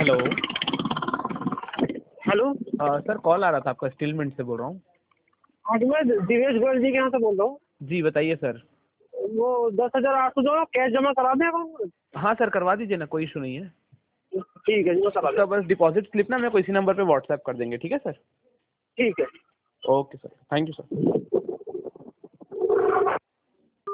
Hello. Hello. Sir call आ रहा था आपका, स्टील मिंट से बोल रहा हूँ। हाँ जी, मैं दिवेश गोयल जी के यहाँ से बोल रहा हूँ। जी बताइए सर। वो 10,800 जो कैश जमा करा दें अकाउंट में? हाँ सर करवा दीजिए ना, कोई इशू नहीं है। ठीक है जी, मैं करा उसका देता बस डिपॉजिट स्लिप ना मेरे को इसी नंबर पे व्हाट्सएप कर देंगे, ठीक है सर? हूँ। ठीक है। Okay sir, thank you sir.